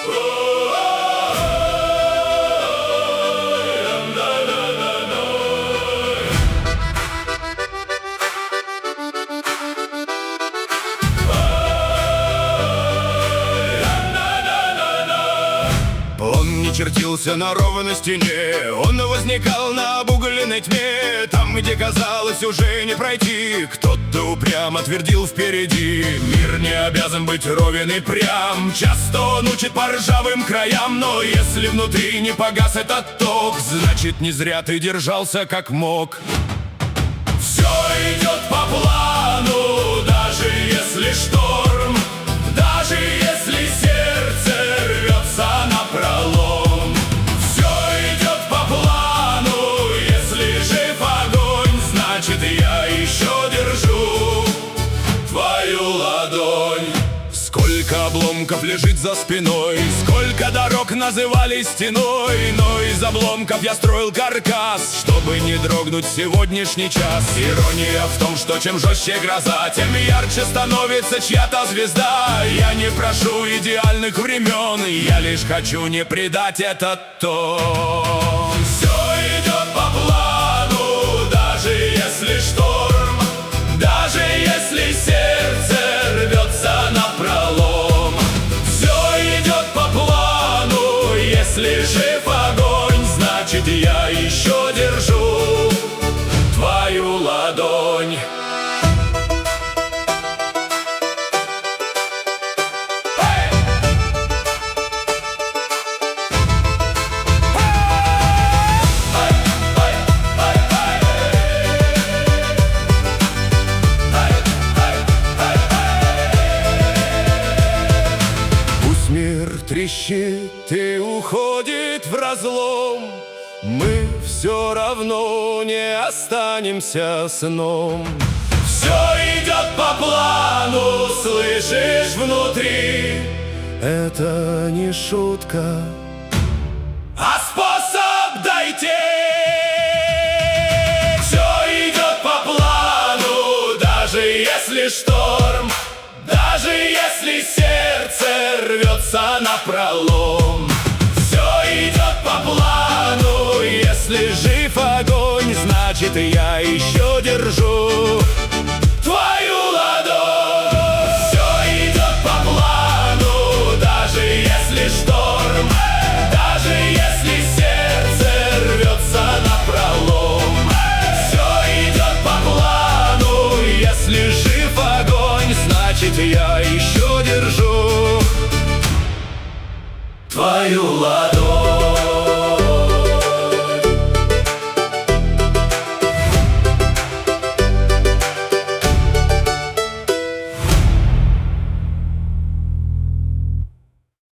Он не чертился на ровной стене, он возникал на обугленной тьме. Там, где казалось уже не пройти, кто-то упрямо твердил впереди. Мир не обязан быть ровен и прям, часто он учит по ржавым краям. Но если внутри не погас этот ток, значит не зря ты держался как мог. Все идет по плану, даже если шторм, даже если сердце рвется напролом. Все идет по плану, если жив огонь, значит я еще держу твою ладонь. Сколько обломков лежит за спиной, сколько дорог называли стеной, но из обломков я строил каркас, чтобы не дрогнуть в сегодняшний час. Ирония в том, что чем жестче гроза, тем ярче становится чья-то звезда. Я не прошу идеальных времен, я лишь хочу не предать этот тон. Все идет по плану, даже если шторм, даже если сердце рвется напролом. Все идет по плану, если жив огонь, значит я еще держу твою ладонь. Мир трещит и уходит в разлом, мы все равно не останемся сном. Все идет по плану, слышишь внутри, это не шутка, а способ дойти. Все идет по плану, даже если шторм, даже если сердце рвется напролом. Все идет по плану, если жив огонь, значит я еще держу твою ладонь. Все идет по плану, даже если шторм, даже если сердце рвется напролом. Все идет по плану, если жив огонь, значит я еще держу твою ладонь.